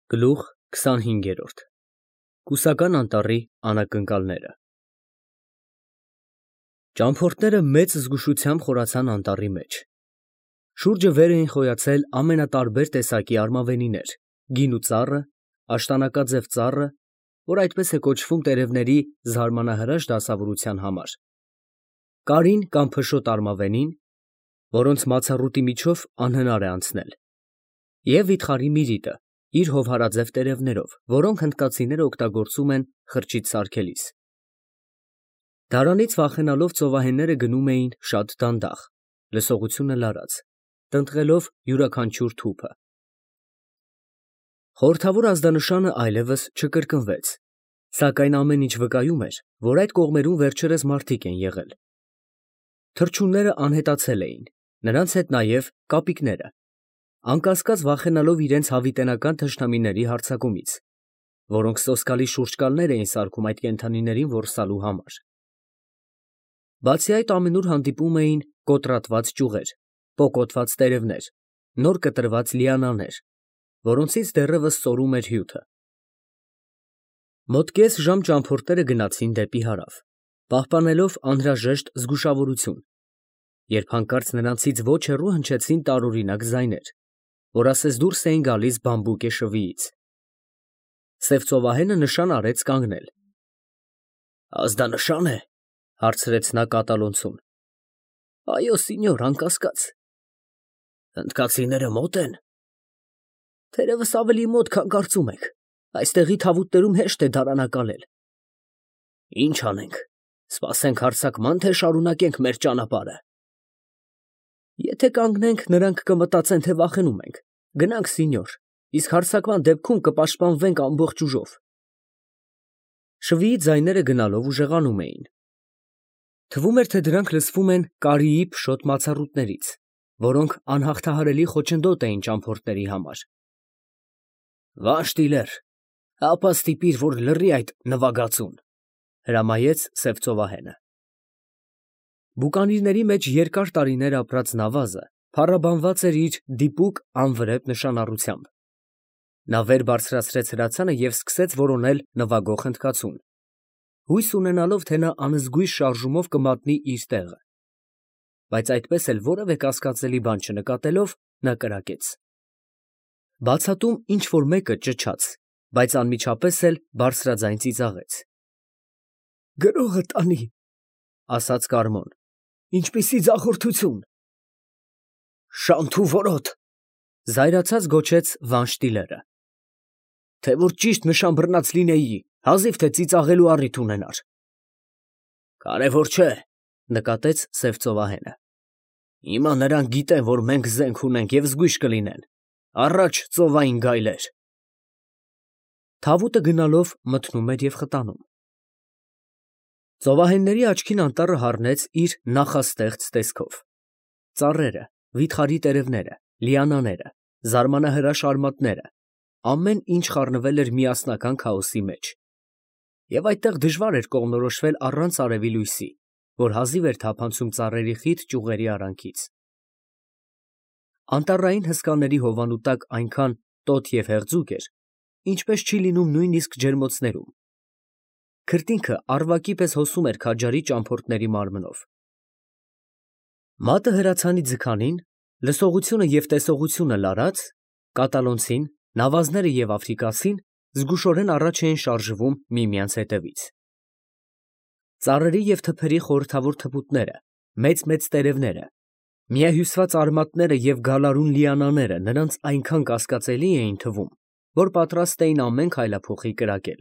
Գլուխ 25 Կուսական անտառի անակնկալները Ճամփորդները մեծ զգուշությամբ խորացան անտառի մեջ։ Շուրջը վեր էին խոյացել ամենատարբեր տեսակի արմավենիներ, գինու ծառը, աշտանակաձև ծառը, որ այդպես է կոչվում տերևների զարմանահրաշ դասավորության համար, կարին կամ փշոտ արմավենին, որոնց մացառուտի միջով անհնար է անցնել, և վիթխարի միրիտը, իր հովհարաձև տերևներով, որոնք հնդկացիները օգտագործում են խրճիթ սարքելիս։ Դարանից վախենալով ծովահենները գնում էին շատ դանդաղ, լսողությունը լարած, տնտղելով յուրաքանչյուր թուփը։ Խորհրդավոր ազդանշանը այլևս չկրկնվեց, սակայն ամեն ինչ վկայում էր, որ այդ կողմերում վերջերս մարդիկ են եղել։ Թռչունները անհետացել էին, նրանց հետ նաև կապիկները, անկասկած վախենալով իրենց հավիտենական թշնամիների հարձակումից, որոնք սոսկալի շուրջկալներ էին սարքում այդ կենդանիներին որսալու համար։ Բացի այդ ամենուր հանդիպում էին կոտրատված ճյուղեր, պոկոտված տերևներ, նոր կտրված լիանաներ, որոնցից դեռևս սորում էր հյութը։ Մոտ կես ժամ ճամփորդները գնացին դեպի հարավ, պահպանելով անհրաժեշտ զգուշավորություն, երբ հանկարծ նրանցից ոչ հեռու հնչեցին տարօրինակ ձայներ, որ ասես դուրս էին գալիս բամբուկե շվիից։ Սև ծովահենը նշան արեց կանգնել։ «Ազդանշա՞ն է», հարցրեց նա կատալոնցուն։ «Այո, սինյոր, անկասկած»։ «Հնդկացիները մոտ են»։ «Թերևս ավելի մոտ, քան կարծում եք, այստեղի թավուտներում հեշտ է դարանակալել»։ «Ի՞նչ անենք, սպասենք հարձակմա՞ն, թե շարունակենք մեր ճանապարհը»։ «Եթե կանգնենք, նրանք կմտածեն, թե վախենում ենք։ Գնանք, սինյոր, իսկ հարձակման դեպքում կպաշտպանվենք ամբողջ ուժով»։ Շվիի ձայները գնալով ուժեղանում էին։ Թվում էր, թե դրանք լսվում են կարիի փշոտ մացառուտներից, որոնք անհաղթահարելի խոչընդոտ էին ճամփորդների համար։ «Վան շտիլեր, ապա ստիպիր, որ լռի այդ նվագածուն», հրամայեց սև ծովահենը։ Բուկանիրների մեջ երկար տարիներ ապրած նավազը փառաբանված էր իր դիպուկ անվրեպ նշանառությամբ։ Նա վեր բարձրացրեց հրացանը և սկսեց որոնել նվագող հնդկացուն, հույս ունենալով, թե նա անզգույշ շարժումով կմատնի իր տեղը, բայց այդպես էլ որևէ կասկածելի բան չնկատելով, նա կրակեց։ Բացատում ինչ֊որ մեկը ճչաց, բայց անմիջապես էլ բարձրաձայն ծիծաղեց։ «Գրողը տանի», ասաց Կարմոն, «ինչպիսի ձախորդություն»։ «Շանթ ու որոտ», զայրացած գոչեց Վան Շտիլերը։ «Թե որ ճիշտ նշան բռնած լինեի, հազիվ թե ծիծաղելու առիթ ունենար»։ «Կարևոր չէ», նկատեց սև ծովահենը։ «Հիմա նրանք գիտեն, որ մենք զենք ունենք և զգույշ կլինեն։ Առաջ, ծովային գայլեր»։ Թավուտը գնալով մթնում էր և խտանում։ Ծովահենների աչքին անտառը հառնեց իր նախաստեղծ տեսքով։ Ծառերը, վիթխարի տերևները, լիանաները, զարմանահրաշ արմատները, ամեն ինչ խառնվել էր միասնական քաոսի մեջ։ Եվ այդտեղ դժվար էր կողմնորոշվել առանց արևի լույսի, որ հազիվ էր թափանցում ծառերի խիտ ճյուղերի արանքից։ Անտառային հսկաների հովանու տակ այնքան տոտ և հեղձուկ էր, ինչպես չի լինում նույնիսկ ջերմոցներում։ Քրտինքը առվակի պես հոսում էր քաջարի ճամփորդների մարմնով։ Մատը հրացանի ձգանին, լսողությունը և տեսողությունը լարած, կատալոնցին, նավազները և աֆրիկացին զգուշորեն առաջ էին շարժվում միմյանց հետևից։ Ծառերի և թփերի խորհրդավոր թփուտները, մեծ տերևները, միահյուսված արմատները և գալարուն լիանաները նրանց այնքան կասկածելի էին թվում, որ պատրաստ էին ամեն քայլափոխի կրակել։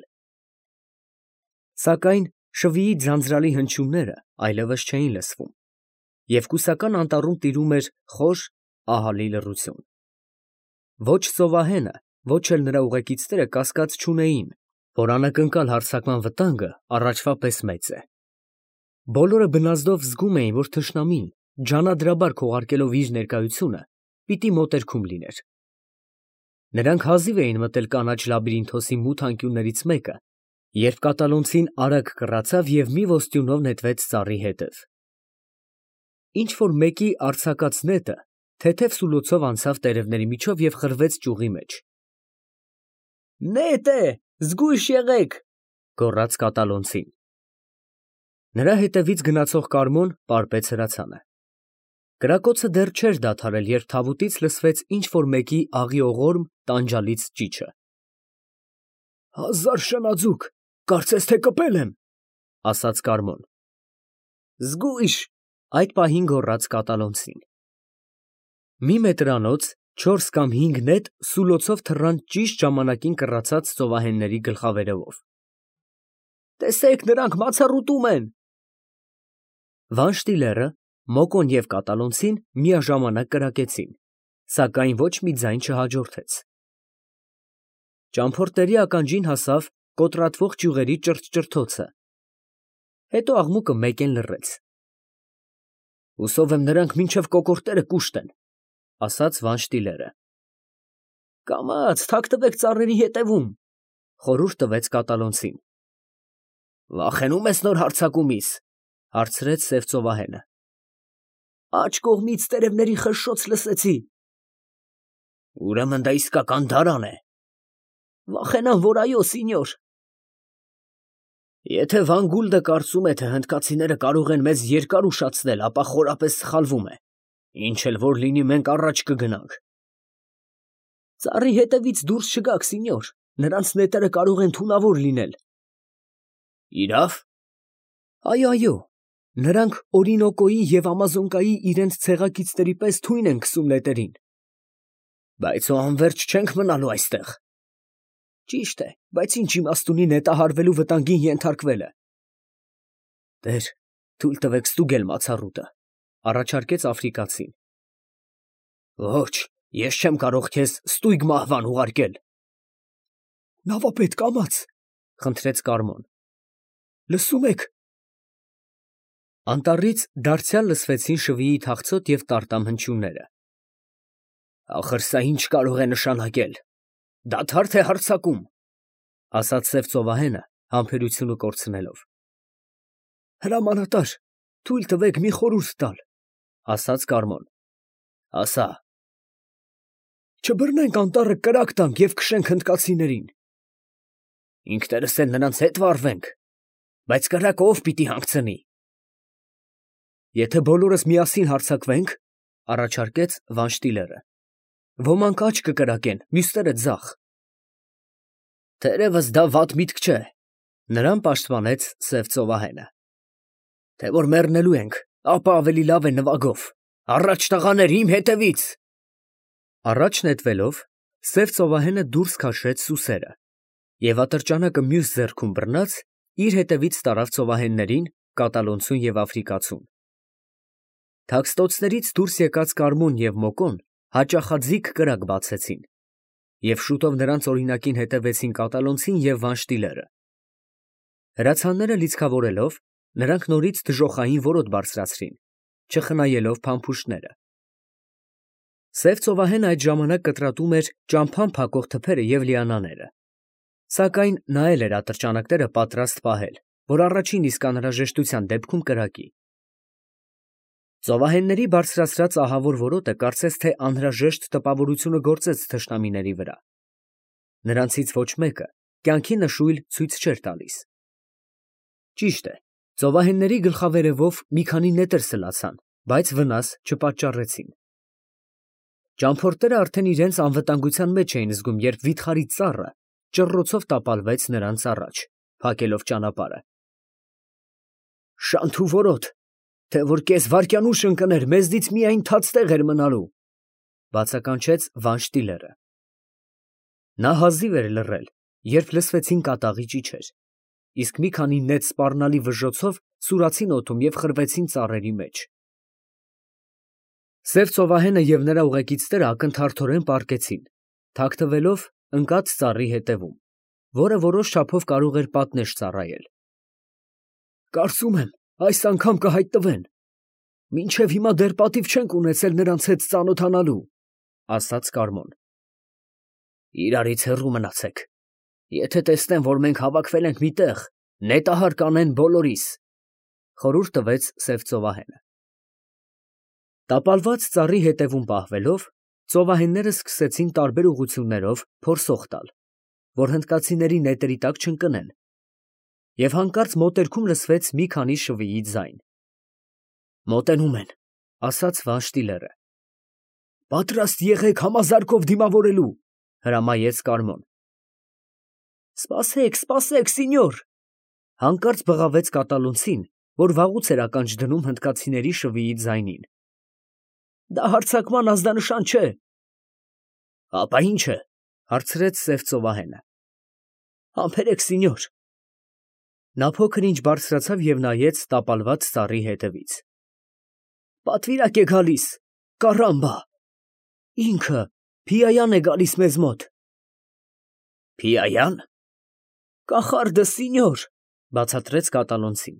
Սակայն շվիի ձանձրալի հնչյունները այլևս չէին լսվում, և կուսական անտառում տիրում էր խոր, ահռելի լռություն։ Ոչ ծովահենը, ոչ էլ նրա ուղեկիցները կասկած չունեին, որ անակնկալ հարձակման վտանգը առաջվա պես մեծ է։ Բոլորը բնազդով զգում էին, որ թշնամին, ջանադրաբար քողարկելով իր ներկայությունը, պիտի մոտերքում լիներ։ Նրանք հազիվ էին մտել կանաչ լաբիրինթոսի մութ անկյուններից մեկը, երբ կատալոնցին արագ կռացավ և մի ոստյունով նետվեց ծառի հետև։ Ինչ֊որ մեկի արձակած նետը թեթև սուլոցով անցավ տերևների միջով և խրվեց ճյուղի մեջ։ Նետ է, զգույշ եղեք, գոռաց կատալոնցին։ Նրա հետևից գնացող Կարմոն պարպեց հրացանը։ Կրակոցը դեռ չէր դադարել, երբ թավուտից լսվեց ինչ֊որ մեկի աղիողորմ տանջալից ճիչը։ Հազար շնաձուկ, կարծես թե կպել եմ, ասաց Կարմոն։ Զգույշ, այդ պահին գոռաց կատալոնցին։ Մի մետրանոց 4 կամ 5 նետ սուլոցով թռան ճիշտ ժամանակին կռացած ծովահենների գլխավերևով։ Տեսեք, նրանք մացառուտում են։ Վանշտիլերը, Մոկոն և կատալոնցին միաժամանակ կրակեցին, սակայն ոչ մի ձայն չհաջորդեց։ Ճամփորդների ականջին հասավ կոտրատվող ճյուղերի ճրթճրթոցը։ Հետո աղմուկը մեկեն լռեց։ Հուսով եմ նրանք մինչև կոկորդերը կուշտ են, ասաց Վանշտիլերը։ Կամաց, թաքնվեք ծառերի հետևում, խորհուրդ տվեց կատալոնցին։ Վախենում ես նոր հարձակումից, հարցրեց սև ծովահենը։ Աջ կողմից տերևների խշշոց լսեցի։ Ուրեմն դա իսկական դարան է։ Վախենամ, որ այո, սինյոր։ Եթե Վան Գուլդը կարծում է, թե հնդկացիները կարող են մեզ երկար ուշացնել, ապա խորապես սխալվում է։ Ինչ էլ որ լինի, մենք առաջ կգնանք։ Ծառի հետևից դուրս չգաք, սինյոր, նրանց նետերը կարող են թունավոր լինել։ Իրավ։ Այո, նրանք Օրինոկոյի և Ամազոնկայի իրենց ցեղակիցների պես թույն են քսում նետերին։ Բայց ու անվերջ չենք մնալու այստեղ։ Ճիշտ է, բայց ինչ իմաստ ունի նետահարվելու վտանգին ենթարկվելը։ Տեր, թույլ տվեք ստուգել մացառուտը, առաջարկեց աֆրիկացին։ Ոչ, ես չեմ կարող քեզ ստույգ մահվան ուղարկել։ Նավապետ, կամաց, խնդրեց Կարմոն։ Լսում եք։ Անտառից դարձյալ լսվեցին շվիի թախծոտ և տարտամ հնչյունները։ Ախր սա ինչ կարող է նշանակել։ Դադար թե հարձակում, ասաց սև ծովահենը համբերությունը կորցնելով։ Հրամանատար, թույլ տվեք մի խորհուրդ տալ, ասաց Կարմոն։ Ասա։ Չբռնենք անտառը կրակ տանք և քշենք հնդկացիներին։ Ինքներս էլ նրանց հետ վարվենք, բայց կրակը ով պիտի հանգցնի։ Եթե բոլորս միասին հարձակվենք, առաջարկեց Վանշտիլերը, ոմանք աջ կկրակեն, մյուսները ձախ։ Թերևս դա վատ միտք չէ, նրան պաշտպանեց սև ծովահենը։ Թե որ մեռնելու ենք, ապա ավելի լավ է նվագով։ Առաջ տղաներ, իմ հետևից։ Առաջ նետվելով, սև ծովահենը դուրս քաշեց սուսերը և ատրճանակը մյուս ձեռքում բռնած իր հետևից տարավ ծովահեններին, կատալոնցուն և աֆրիկացուն։ Թաքստոցներից դուրս եկած Կարմոն և Մոկոն հաճախաձիգ կրակ բացեցին, և շուտով նրանց օրինակին հետևեցին կատալոնցին և Վանշտիլերը։ Հրացանները լիցքավորելով, նրանք նորից դժոխային որոտ բարձրացրին, չխնայելով փամփուշտները։ Սև ծովահենը այդ ժամանակ կտրատում էր ճամփան փակող թփերը և լիանաները, սակայն նա էլ էր ատրճանակները պատրաստ պահել, որ առաջին իսկ անհրաժեշտության դեպքում կրակի։ Ծովահենների բարձրացրած ահավոր որոտը կարծես թե անհրաժեշտ տպավորությունը գործեց թշնամիների վրա։ Նրանցից ոչ մեկը կյանքի նշույլ ցույց չէր տալիս։ Ճիշտ է, ծովահենների գլխավերևով մի քանի նետեր սլացան, բայց վնաս չպատճառեցին։ Ճամփորդները արդեն իրենց անվտանգության մեջ էին զգում, երբ վիթխարի ծառը ճռռոցով տապալվեց նրանց առաջ, փակելով ճանապարհը։ Շանթ ու որոտ, թե որ կես վայրկյան ուշ ընկներ, մեզնից միայն թաց տեղ էր մնալու, բացականչեց Վանշտիլերը։ Նա հազիվ էր լռել, երբ լսվեցին կատաղի ճիչեր, իսկ մի քանի նետ սպառնալի վժժոցով սուրացին օդում և խրվեցին ծառերի մեջ։ Սև ծովահենը և նրա ուղեկիցները ակնթարթորեն պառկեցին, թաքնվելով ընկած ծառի հետևում, որը որոշ չափով կարող էր պատնեշ ծառայել։ Կարծում եմ, այս անգամ կհայտնվեն։ Մինչև հիմա դեռ պատիվ չենք ունեցել նրանց հետ ծանոթանալու, ասաց Կարմոն։ Իրարից հեռու մնացեք։ Եթե տեսնեն, որ մենք հավաքվել ենք մի տեղ, նետահար կանեն բոլորիս, խորհուրդ տվեց սև ծովահենը։ Տապալված ծառի հետևում պահվելով, ծովահենները սկսեցին տարբեր ուղղություններով փորձող տալ, որ հնդկացիների նետերի տակ չընկնեն, և հանկարծ մոտերքում լսվեց մի քանի շվիի ձայն։ Մոտենում են, ասաց Վանշտիլերը։ Պատրաստ եղեք համազարկով դիմավորելու, հրամայեց Կարմոն։ Սպասեք, սպասեք, սինյոր, հանկարծ բղավեց կատալոնցին, որ վաղուց էր ականջ դնում հնդկացիների շվիի ձայնին։ Դա հարձակման ազդանշան չէ։ Ապա ինչ է, հարցրեց սև ծովահենը։ Համբերեք, սինյոր։ Նա փոքր-ինչ բարձրացավ և նայեց տապալված ծառի հետևից։ Պատվիրակ է գալիս, կարամբա։ Ինքը, Փիայան է գալիս մեզ մոտ։ Փիայան։ Կախարդը, սինյոր, բացատրեց կատալոնցին։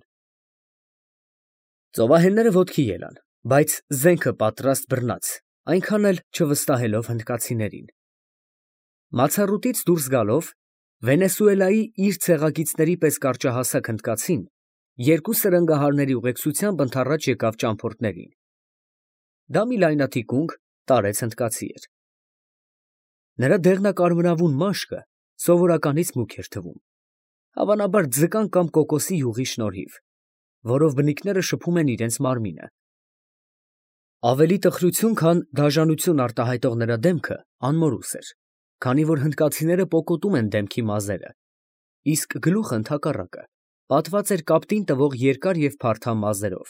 Ծովահենները ոտքի ելան, բայց զենքը պատրաստ բռնած, այնքան էլ չվստահելով հնդկացիներին։ Մացառուտից դուրս գալով, Վենեսուելայի իր ցեղակիցների պես կարճահասակ հնդկացին երկու սրընգահարների ուղեկցությամբ ընդառաջ եկավ ճամփորդներին։ Դա մի լայնաթիկունք, տարեց հնդկացի էր։ Նրա դեղնակարմրավուն մաշկը սովորականից մուգ էր թվում, հավանաբար ձկան կամ կոկոսի յուղի շնորհիվ, որով բնիկները շփում են իրենց մարմինը։ Ավելի տխրություն, քան դաժանություն արտահայտող նրա դեմքը անմորուս էր, քանի որ հնդկացիները պոկոտում են դեմքի մազերը, իսկ գլուխը ընդհակառակը պատված էր կապտին տվող երկար և փարթամ մազերով։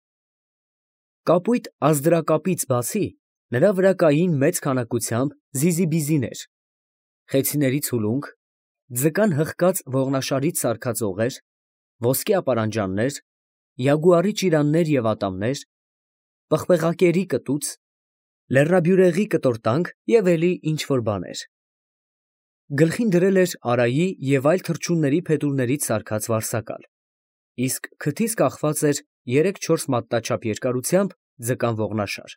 Կապույտ ազդրակապից բացի, նրա վրա կային մեծ քանակությամբ զիզիբիզիներ, խեցիների ցուլունք, ձկան հղկած ողնաշարից սարքած օղեր, ոսկե ապարանջաններ, յագուարի ճիրաններ և ատամներ, պղպեղակերի կտուց, լեռնաբյուրեղի կտորտանք և էլի ինչ-որ բաներ։ Գլխին դրել էր արայի և այլ թռչունների փետուրներից սարքած վարսակալ, իսկ քթից կախված էր 3-4 մատնաչափ երկարությամբ ձկան ողնաշար։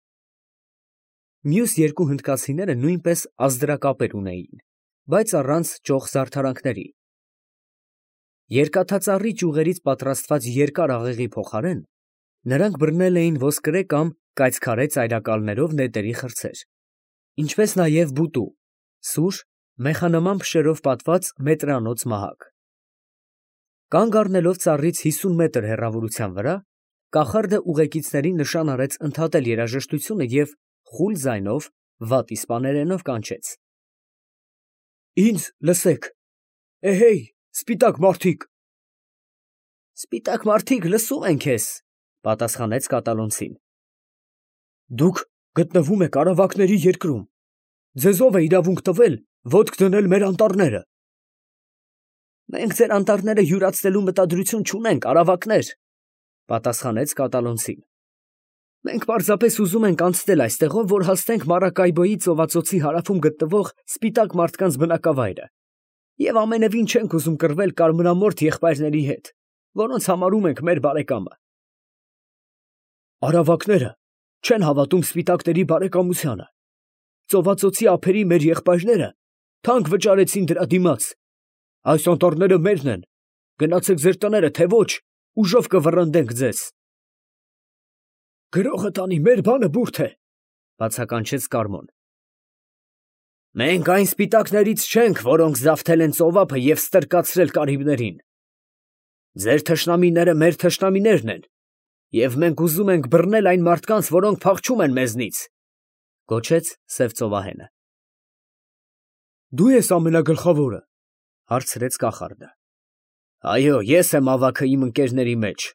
Մյուս երկու հնդկացիները նույնպես ազդրակապեր ունեին, բայց առանց ճոխ զարդարանքների։ Երկաթածառի ճյուղերից պատրաստված երկար աղեղի փոխարեն նրանք բռնել էին ոսկրե կամ կայծքարե ծայրակալներով նետերի խրձեր, ինչպես նաև բուտու, սուր, մեխանման փշերով պատված մետրանոց մահակ։ Կանգ առնելով ծառից 50 մետր հեռավորության վրա, կախարդը ուղեկիցներին նշան արեց ընդհատել երաժշտությունը և խուլ ձայնով, վատ իսպաներենով կանչեց. Ինձ լսեք, էհեյ, սպիտակ մարդիկ։ Սպիտակ մարդիկ, լսում են քեզ, պատասխանեց կատալոնցին։ Դուք գտնվում եք արավակների երկրում, ձեզ ով է իրավունք տվել ոտք դնել մեր անտառները։ Մենք ձեր անտառները յուրացնելու մտադրություն չունենք, արավակներ, պատասխանեց կատալոնցին։ Մենք պարզապես ուզում ենք անցնել այստեղով, որ հասնենք Մարակայբոյի ծովածոցի հարավում գտնվող սպիտակ մարդկանց բնակավայրը, և ամենևին չենք ուզում կռվել կարմրամորթ եղբայրների հետ, որոնց համարում ենք մեր բարեկամը։ Արավակները չեն հավատում սպիտակների բարեկամությանը։ Ծովածոցի ափերի մեր եղբայրները թանկ վճարեցին դրա դիմաց։ Այս անտառները մերն են, գնացեք ձեր տները, թե ոչ, ուժով կվռնդենք ձեզ։ Գրողը տանի, մեր բանը բուրդ է, բացականչեց Կարմոն։ Մենք այն սպիտակներից չենք, որոնք զավթել են ծովափը և ստրկացրել կարիբներին։ Ձեր թշնամիները մեր թշնամիներն են, և մենք ուզում ենք բռնել այն մարդկանց, որոնք փախչում են մեզնից, գոչեց սև ծովահենը։ Դու ես ամենագլխավորը, հարցրեց կախարդը։ Այո, ես եմ ավագը իմ ընկերների մեջ։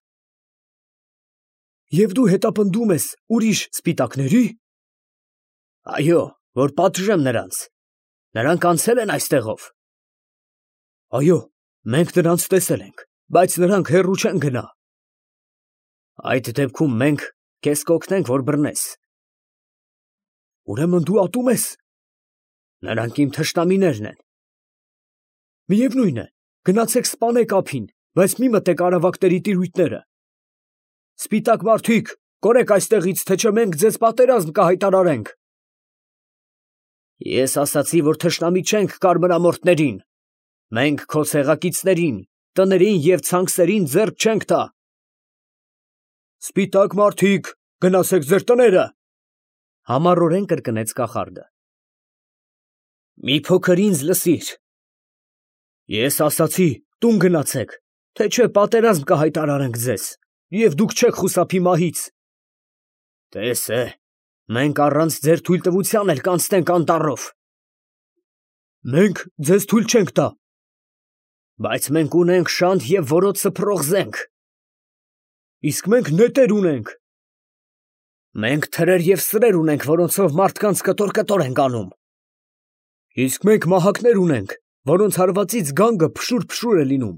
Եվ դու հետապնդում ես ուրիշ սպիտակների։ Այո, որ պատժեմ նրանց։ Նրանք անցել են այստեղով։ Այո, մենք նրանց տեսել ենք, բայց նրանք հեռու չեն գնա։ Այդ դեպքում մենք քեզ կօգնենք, որ բռնես։ Ուրեմն դու ատում ես։ Նրանք իմ թշնամիներն են։ Միևնույն է, գնացեք սպանեք ափին, բայց մի մտեք արավակների տիրույթները։ Սպիտակ մարդիկ, կորեք այստեղից, թե չէ մենք ձեզ պատերազմ կհայտարարենք։ Ես ասացի, որ թշնամի չենք կարմրամորթներին։ Մենք քո ցեղակիցներին, տներին և ցանքսերին ձեռք չենք տա։ Սպիտակ մարդիկ, գնացեք ձեր տները, համառորեն կրկնեց կախարդը։ Մի փոքր ինձ լսիր, Ես ասացի, տուն գնացեք, թե չէ պատերազմ կհայտարարենք ձեզ, և դուք չեք խուսափի մահից։ Տես է, մենք առանց ձեր թույլտվության էլ կանցնենք անտառով։ Մենք ձեզ թույլ չենք տա։ Բայց մենք ունենք շանթ և որոտ սփռող զենք։ Իսկ մենք նետեր ունենք։ Մենք թրեր և սրեր ունենք, որոնցով մարդկանց կտոր ենք անում։ Իսկ մենք մահակներ ունենք, որոնց հարվածից գանգը փշուր է լինում։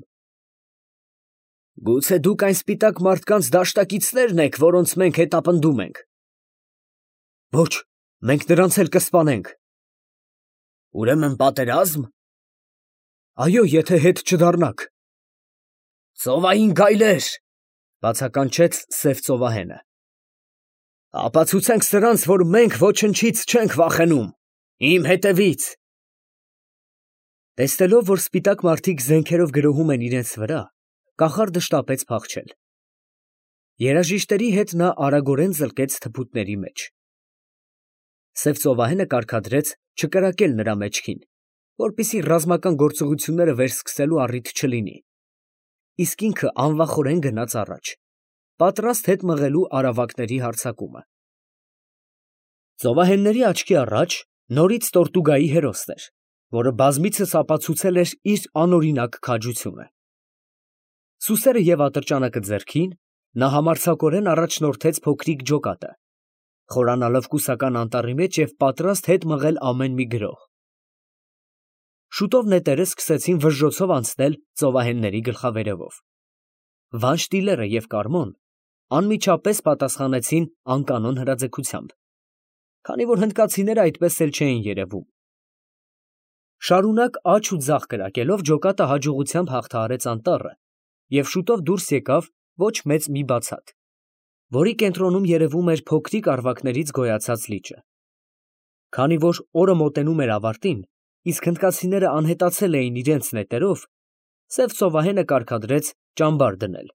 Գուցե դուք այն սպիտակ մարդկանց դաշտակիցներն եք, որոնց մենք հետապնդում ենք։ Ոչ, մենք նրանց էլ կսպանենք։ Ուրեմն պատերազմ։ Այո, եթե հետ չդառնաք։ Ծովային գայլեր, բացականչեց սև ծովահենը։ Ապացուցենք սրանց, որ մենք ոչնչից չենք վախենում։ Իմ հետևից։ Տեսնելով, որ սպիտակ մարդիկ զենքերով գրոհում են իրենց վրա, կախարդը շտապեց փախչել։ Երաժիշտերի հետ նա արագորեն զլկեց թփուտների մեջ։ Սև ծովահենը կարգադրեց չկրակել նրա մեջքին, որպեսզի ռազմական գործողությունները վերսկսելու առիթ չլինի, իսկ ինքը անվախորեն գնաց առաջ, պատրաստ հետ մղելու արավակների հարձակումը։ Ծովահենների աչքի առաջ նորից Տորտուգայի հերոսն էր, որը բազմիցս ապացուցել էր իր անօրինակ քաջությունը։ Սուսերը և ատրճանակը ձեռքին, նա համարձակորեն առաջնորդեց փոքրիկ ջոկատը, խորանալով կուսական անտառի մեջ և պատրաստ հետ մղել ամեն մի գրոհ։ Շուտով նետերը սկսեցին վժժոցով անցնել ծովահենների գլխավերևով։ Վանշտիլերը և Կարմոն անմիջապես պատասխանեցին անկանոն հրաձգությամբ, քանի որ հնդկացիները այդպես էլ չէին երևում։ Շարունակ աջ ու ձախ կրակելով ջոկատը հաջողությամբ հաղթահարեց անտառը և շուտով դուրս եկավ ոչ մեծ մի բացատ, որի կենտրոնում երևում էր փոքրիկ առվակներից գոյացած լիճը։ Քանի որ օրը մոտենում էր ավարտին, իսկ հնդկացիները անհետացել էին իրենց նետերով, սև ծովահենը կարգադրեց ճամբար դնել։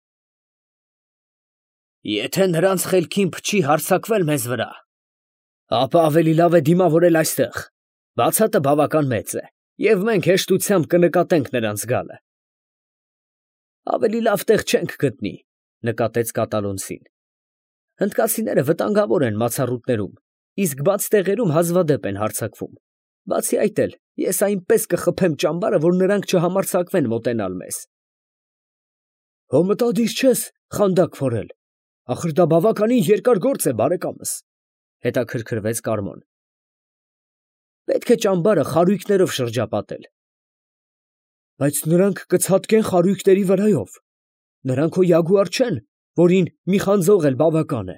Եթե նրանց խելքին փչի հարձակվել մեզ վրա, ապա ավելի լավ է դիմավորել այստեղ, բացատը բավական մեծ է, և մենք հեշտությամբ կնկատենք նրանց գալը։ Ավելի լավ տեղ չենք գտնի, նկատեց կատալոնցին։ Հնդկացիները վտանգավոր են մացառուտներում, իսկ բաց տեղերում հազվադեպ են հարձակվում։ Բացի այդ էլ, ես այնպես կխփեմ ճամբարը, որ նրանք չհամարձակվեն մոտենալ մեզ։ Հո մտադիր չես խանդակ փորել, ախր դա բավականին երկար գործ է, բարեկամս, հետաքրքրվեց Կարմոն։ Պետք է ճամբարը խարույկներով շրջապատել։ Բայց նրանք կցատկեն խարույկների վրայով։ Նրանք հո յագուար չեն, որին մի խանձող էլ բավական է։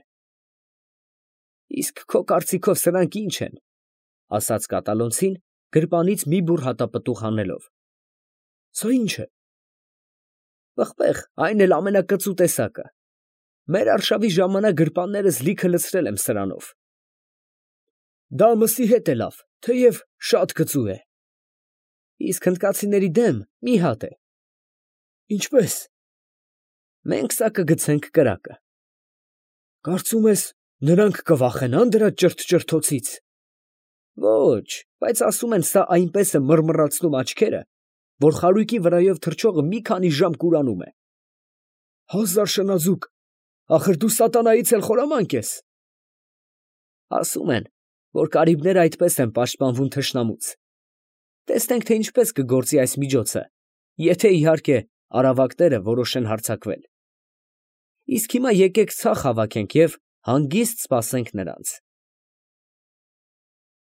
Իսկ քո կարծիքով սրանք ի՞նչ են, ասաց կատալոնցին, գրպանից մի բուռ հատապտուղ հանելով։ Սա ի՞նչ է։ Պղպեղ, այն էլ ամենակծու տեսակը։ Մեր արշավի ժամանակ գրպաններս լիքը լցրել եմ սրանով։ Դա մսի հետ է լավ, թեև շատ կծու է։ Իսկ հնդկացիների դեմ մի հատ է։ Ինչպե՞ս։ Մենք սա կգցենք կրակը։ Կարծում ես, նրանք կվախենան դրա ճրթճրթոցից։ Ոչ, բայց ասում են, սա այնպես է մռմռացնում աչքերը, որ խարույկի վրայով թռչողը մի քանի ժամ կուրանում է։ Հազար շնաձուկ, ախր դու սատանայից էլ խորամանկ ես։ Ասում են, որ կարիբները այդպես են պաշտպանվում թշնամուց։ Տեսնենք, թե ինչպես կգործի այս միջոցը, եթե իհարկե արավակները որոշեն հարձակվել։ Իսկ հիմա եկեք ցախ հավաքենք և հանգիստ սպասենք նրանց։